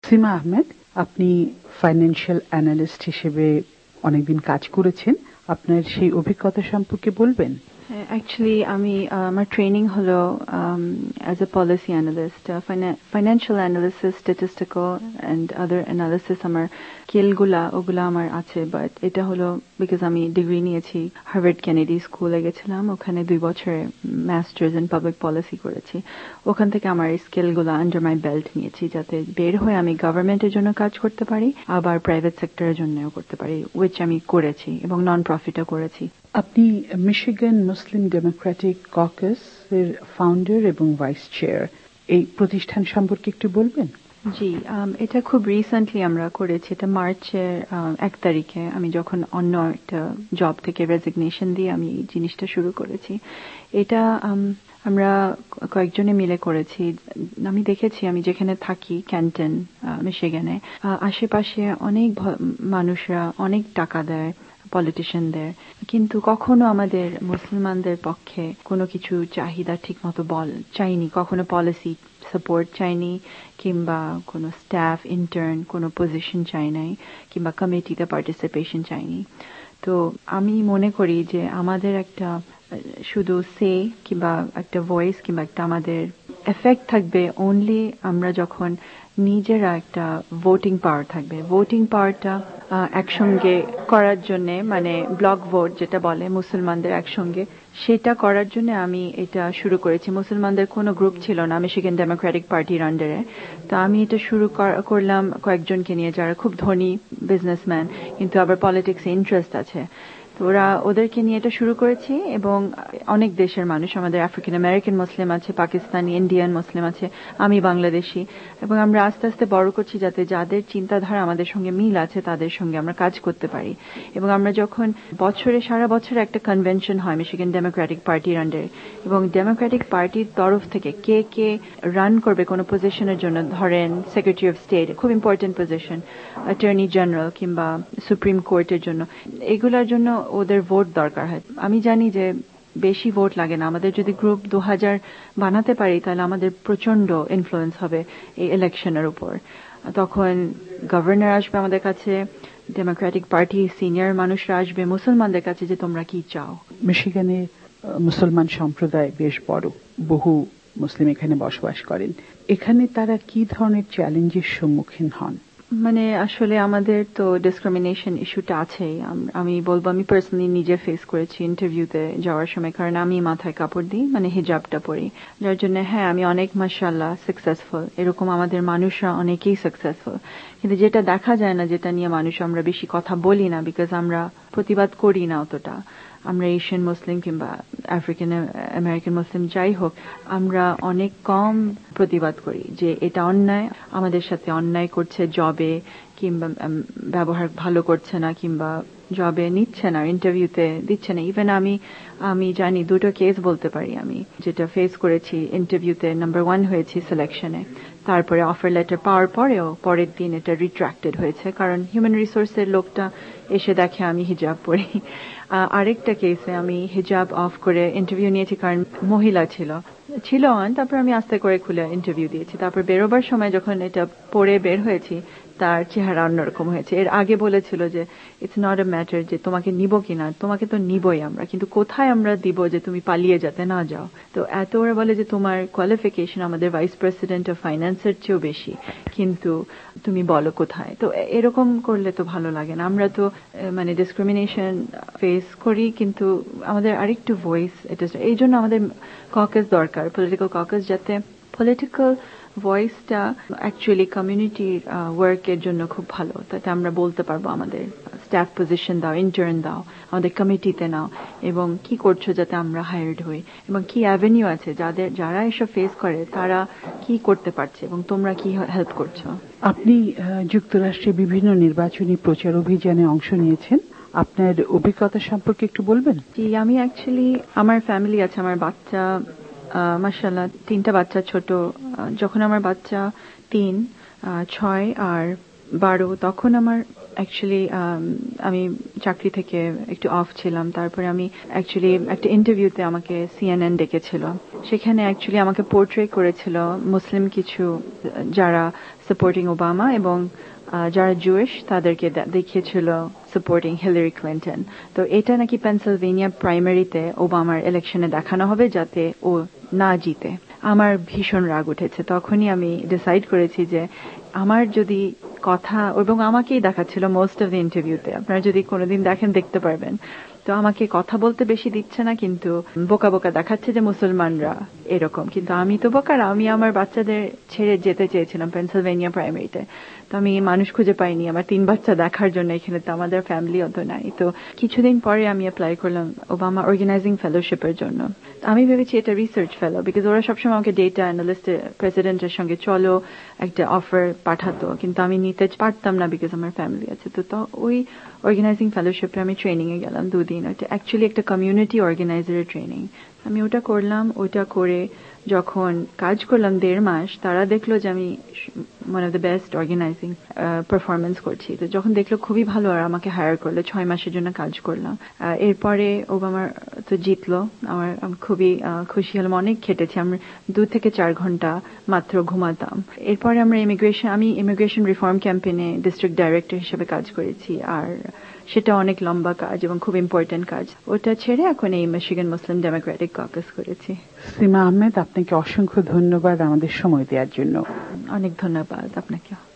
সীমা আহমেদ, আপনি financial analyst হিসেবে অনেকদিন কাজ করেছেন, আপনার সেই অভিজ্ঞতা সম্পর্কে বলবেন? অ্যাকচুয়ালি আমি আমার ট্রেনিং হলো as a policy analyst, financial analysis, statistical and other analysis আমার ওগুলা আমার আছে, বাট এটা হলো বিকজ আমি ডিগ্রি নিয়েছি হার্ভার্ড কেনেডি স্কুলে গেছিলাম, ওখানে 2 বছরে মাস্টার্স ইন পাবলিক পলিসি করেছি। ওখান থেকে আমার স্কিলগুলো আন্ডার মাই বেল্ট নিয়েছি যাতে বের হয়ে আমি গভর্নমেন্টের জন্য কাজ করতে পারি, আবার প্রাইভেট সেক্টরের জন্যও করতে পারি, উইচ আমি করেছি এবং নন প্রফিটও করেছি। আপনি মিশিগান মুসলিম ডেমোক্রেটিক ককাস এর ফাউন্ডার এবং ভাইস চেয়ার। এই প্রতিষ্ঠান সম্পর্কে একটু বলবেন? জি, এটা খুব রিসেন্টলি আমরা করেছি। এটা মার্চের 1 তারিখে আমি যখন অন্য একটা জব থেকে রেজিগনেশন দিয়ে আমি এই জিনিসটা শুরু করেছি। এটা আমরা কয়েকজনে মিলে করেছি। আমি দেখেছি, আমি যেখানে থাকি ক্যান্টন মিশিগানে, আশেপাশে অনেক মানুষরা অনেক টাকা দেয় পলিটিশিয়ানদের, কিন্তু কখনো আমাদের মুসলমানদের পক্ষে কোনো কিছু চাহিদা ঠিক মতো চাইনি, কখনো পলিসি সাপোর্ট চাইনি, কিংবা কোনো স্টাফ ইন্টার্ন কোনো পজিশন চাই নাই, কিংবা কমিটিতে পার্টিসিপেশন চাইনি। তো আমি মনে করি যে আমাদের একটা শুধু সে কিংবা একটা ভয়েস কিংবা একটা আমাদের এফেক্ট থাকবে অনলি আমরা যখন নিজেরা একটা ভোটিং পাওয়ার থাকবে। ভোটিং পাওয়ারটা একসঙ্গে করার জন্য, মানে ব্লক ভোট যেটা বলে মুসলমানদের একসঙ্গে, সেটা করার জন্য আমি এটা শুরু করেছি। মুসলমানদের কোনো গ্রুপ ছিল না মিশিগান ডেমোক্রেটিক পার্টির আন্ডারে, তো আমি এটা শুরু করলাম কয়েকজনকে নিয়ে যারা খুব ধনী বিজনেসম্যান কিন্তু আবার পলিটিক্সে ইন্টারেস্ট আছে। তো ওদেরকে নিয়ে এটা শুরু করেছি এবং অনেক দেশের মানুষ, আমাদের আফ্রিকান আমেরিকান মুসলিম আছে, পাকিস্তানি, ইন্ডিয়ান মুসলিম আছে, আমি বাংলাদেশি, এবং আমরা আস্তে আস্তে বড় করছি যাতে যাদের চিন্তাধারা আমাদের সঙ্গে মিল আছে তাদের সঙ্গে আমরা কাজ করতে পারি। এবং আমরা যখন সারা বছরে একটা কনভেনশন হয় মিশিগান ডেমোক্রেটিক পার্টির আন্ডারে, এবং ডেমোক্রেটিক পার্টির তরফ থেকে কে কে রান করবে কোনো পজিশনের জন্য, ধরেন সেক্রেটারি অফ স্টেট, খুব ইম্পর্টেন্ট পজিশন, অ্যাটর্নি জেনারেল কিংবা সুপ্রিম কোর্টের জন্য, এগুলোর জন্য ওদের ভোট দরকার হয়। আমি জানি যে বেশি ভোট লাগে না, আমাদের যদি গ্রুপ 2000 বানাতে পারি তাহলে আমাদের প্রচন্ড ইনফ্লুয়েন্স হবে এই ইলেকশনের উপর। তখন গভর্নর আসবে আমাদের কাছে, ডেমোক্রেটিক পার্টি সিনিয়র মানুষরা আসবে মুসলমানদের কাছে যে তোমরা কি চাও। মিশিগানে মুসলমান সম্প্রদায় বেশ বড়, বহু মুসলিম এখানে বসবাস করেন। এখানে তারা কি ধরনের চ্যালেঞ্জের সম্মুখীন হন? মানে আসলে আমাদের তো ডিসক্রিমিনেশন ইস্যুটা আছেই। আমি বলবো আমি পার্সোনালি নিজে ফেস করেছি ইন্টারভিউতে যাওয়ার সময়, কারণ আমি মাথায় কাপড় দিই, মানে হিজাবটা পরি, যার জন্য হ্যাঁ আমি অনেক মাশাআল্লাহ সাকসেসফুল, এরকম আমাদের মানুষরা অনেকেই সাকসেসফুল, কিন্তু যেটা দেখা যায় না, যেটা নিয়ে মানুষ আমরা বেশি কথা বলি না, বিকজ আমরা প্রতিবাদ করি না অতটা। আমরা এশিয়ান মুসলিম কিংবা আফ্রিকান আমেরিকান মুসলিম যাই হোক, আমরা অনেক কম প্রতিবাদ করি যে এটা অন্যায়, আমাদের সাথে অন্যায় করছে জবে, কিংবা ব্যবহার ভালো করছে না, কিংবা জবে নিচ্ছে না, ইন্টারভিউতে দিচ্ছে না। ইভেন আমি জানি 2টো কেস বলতে পারি আমি যেটা ফেস করেছি। ইন্টারভিউতে নাম্বার 1 হয়েছি সিলেকশনে, তারপরে অফার লেটার পাওয়ার পরেও পরের দিন এটা রিট্রাক্টেড হয়েছে, কারণ হিউম্যান রিসোর্সের লোকটা এসে দেখে আমি হিজাব পরি। আরেকটা কেসে আমি হিজাব অফ করে ইন্টারভিউ নিয়েছি কারণ মহিলা ছিল তারপর আমি আস্তে করে খুলে ইন্টারভিউ দিয়েছি। তারপর বেরোবার সময় যখন এটা পরে বের হয়েছি তার চেহারা অন্যরকম হয়েছে। এর আগে বলেছিল যে ইটস নট এ ম্যাটার যে তোমাকে নিব কিনা, তোমাকে তো নিবই আমরা, কিন্তু কোথায় আমরা দিব যে তুমি পালিয়ে যাতে না যাও। তো এত ওরা বলে যে তোমার কোয়ালিফিকেশন আমাদের ভাইস প্রেসিডেন্ট অফ ফাইন্যান্সের চেয়েও বেশি, কিন্তু তুমি বলো কোথায়। তো এরকম করলে তো ভালো লাগে না। আমরা তো মানে ডিসক্রিমিনেশন ফেস করি, কিন্তু আমাদের আরেকটু ভয়েস, এটা এই জন্য আমাদের ককাস দরকার, পলিটিক্যাল ককাস, যাতে পলিটিক্যাল ভয়েসটা অ্যাকচুয়ালি কমিউনিটির ওয়ার্কের জন্য খুব ভালো, তাতে আমরা বলতে পারবো আমাদের স্টাফ পজিশন দাও, ইন্টার্ন দাও, আমাদের কমিটিতে নাও, এবং কি করছো যাতে আমরা হায়ার্ড হই, এবং কি অ্যাভিনিউ আছে যারা এসব ফেস করে তারা কি করতে পারছে এবং তোমরা কি হেল্প করছো। আপনি যুক্তরাষ্ট্রে বিভিন্ন নির্বাচনী প্রচার অভিযানে অংশ নিয়েছেন, আপনার অভিজ্ঞতা সম্পর্কে একটু বলবেন? জি, আমি অ্যাকচুয়ালি আমার ফ্যামিলি আছে, আমার বাচ্চা মাশাআল্লাহ 3টা বাচ্চা ছোট। যখন আমার বাচ্চা 3, 6 আর 2012 তখন আমার অ্যাকচুয়ালি আমি চাকরি থেকে একটু অফ ছিলাম। তারপরে আমি অ্যাকচুয়ালি একটা ইন্টারভিউতে আমাকে CNN ডেকেছিল। সেখানে অ্যাকচুয়ালি আমাকে পোর্ট্রে করেছিল মুসলিম কিছু যারা সাপোর্টিং ওবামা এবং যারা জুইশ তাদেরকে দেখিয়েছিল সাপোর্টিং হিলারি ক্লিন্টন। তো এটা নাকি পেনসিলভেনিয়া প্রাইমারিতে ওবামার ইলেকশনে দেখানো হবে যাতে ও না জিতে। আমার ভীষণ রাগ উঠেছে। তখনই আমি ডিসাইড করেছি যে আমার যদি কথা, এবং আমাকেই দেখাচ্ছিল মোস্ট অফ দ্য ইন্টারভিউতে, আপনারা যদি কোনোদিন দেখেন দেখতে পারবেন। তো আমাকে কথা বলতে বেশি দিচ্ছে না, কিন্তু বোকা বোকা দেখাচ্ছে যে মুসলমানরা এরকম। কিন্তু আমি তো বোকার, আমি আমার বাচ্চাদের ছেড়ে যেতে চেয়েছিলাম পেনসিলভেনিয়া প্রাইমারিতে। তো আমি মানুষ খুঁজে পাইনি আমার 3 বাচ্চা দেখার জন্য। এখানে তো আমাদের ফ্যামিলি অত নাই। তো কিছুদিন পরে আমি অ্যাপ্লাই করলাম ওবামা অর্গানাইজিং ফেলোশিপের জন্য। আমি ভেবেছি এটা রিসার্চ ফেলো, বিকজ ওরা সবসময় আমাকে ডেটা অ্যানালিস্ট প্রেসিডেন্টের সঙ্গে চলো একটা অফার পাঠাতো, কিন্তু আমি নিতে পারতাম না বিকজ আমার ফ্যামিলি আছে। তো ওই অর্গানাইজিং ফেলোশিপে আমি ট্রেনিং এ গেলাম 2 দিন। ওটা অ্যাকচুয়ালি একটা কমিউনিটি অর্গানাইজারের ট্রেনিং। আমি ওটা করলাম। ওটা করে যখন কাজ করলাম 1.5 মাস, তারা দেখলো যে আমি one of the best organising performance করছি। তো যখন দেখলো খুবই ভালো, আর আমাকে হায়ার করলো। 6 মাসের জন্য কাজ করলাম। এরপরে ওবামা তো জিতলো। আমি খুবই খুশি হলাম। অনেক খেটেছি। আমরা 2 থেকে 4 ঘন্টা মাত্র ঘুমাতাম। এরপরে আমি ইমিগ্রেশন রিফর্ম ক্যাম্পেইনে ডিস্ট্রিক্ট ডাইরেক্টর হিসেবে কাজ করেছি। আর সেটা অনেক লম্বা কাজ এবং খুব ইম্পর্টেন্ট কাজ। ওটা ছেড়ে এখন এই মিশিগান মুসলিম ডেমোক্রেটিক ককেস করেছি। সীমা আহমেদ, আপনাকে অসংখ্য ধন্যবাদ আমাদের সময় দেওয়ার জন্য। অনেক ধন্যবাদ আপনাকে।